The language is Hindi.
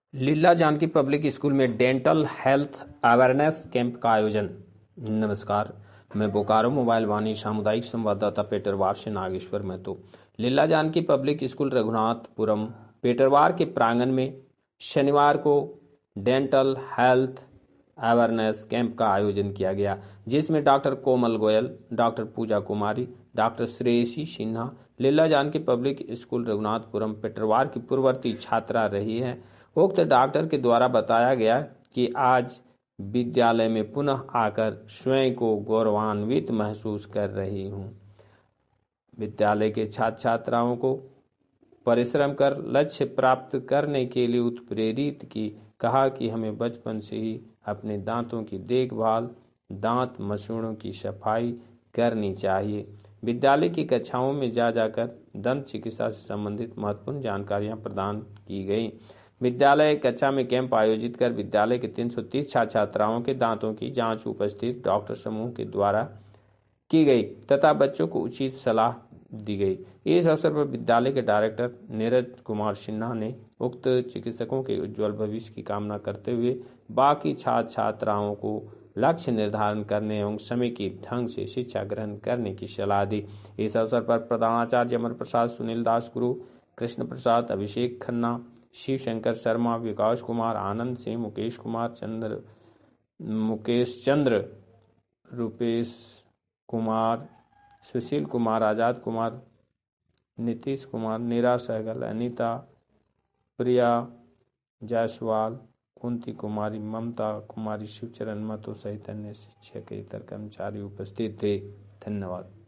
लीला जानकी पब्लिक स्कूल में डेंटल हेल्थ अवेयरनेस कैंप का आयोजन। नमस्कार, मैं बोकारो मोबाइल वाणी सामुदायिक संवाददाता पेटरवार से नागेश्वर महतो। लीला जानकी पब्लिक स्कूल रघुनाथपुरम पेटरवार के प्रांगण में शनिवार को डेंटल हेल्थ अवेयरनेस कैंप का आयोजन किया गया, जिसमें doctor Komal Goyal, doctor Puja Kumari, doctor Shreyasi Sinha Leela Janki public school Raghunathpuram Petarwar की पूर्ववर्ती छात्रा रही है। उक्त डॉक्टर के द्वारा बताया गया कि आज विद्यालय में पुनः आकर स्वयं को गौरवान्वित महसूस कर रही हूँ। विद्यालय के छात्र छात्राओं को परिश्रम कर लक्ष्य प्राप्त करने के लिए उत्प्रेरित की। कहा कि हमें बचपन से ही अपने दांतों की देखभाल, दांत मसूड़ों की सफाई करनी चाहिए। विद्यालय की कक्षाओं में जाकर दंत चिकित्सा से संबंधित महत्वपूर्ण जानकारियां प्रदान की गई। विद्यालय कक्षा में कैंप आयोजित कर विद्यालय के 330 छात्र छात्राओं के दांतों की जांच उपस्थित डॉक्टर समूह के द्वारा की गई तथा बच्चों को उचित सलाह दी गई। इस अवसर पर विद्यालय के डायरेक्टर नीरज कुमार सिन्हा ने उक्त चिकित्सकों के उज्जवल भविष्य की कामना करते हुए बाकी छात्र छात्राओं को लक्ष्य निर्धारण करने एवं समय की ढंग से शिक्षा ग्रहण करने की सलाह दी। इस अवसर पर प्रधानाचार्य अमर प्रसाद, सुनील दास गुरु, कृष्ण प्रसाद, अभिषेक खन्ना, शिव शंकर शर्मा, विकास कुमार, आनंद सिंह, मुकेश चंद्र, रूपेश कुमार, सुशील कुमार, आजाद कुमार, नीतीश कुमार, नीरा सहगल, अनीता, प्रिया जायसवाल, कुंती कुमारी, ममता कुमारी, शिवचरण महतो सहित अन्य शिक्षक इतर कर्मचारी उपस्थित थे। धन्यवाद।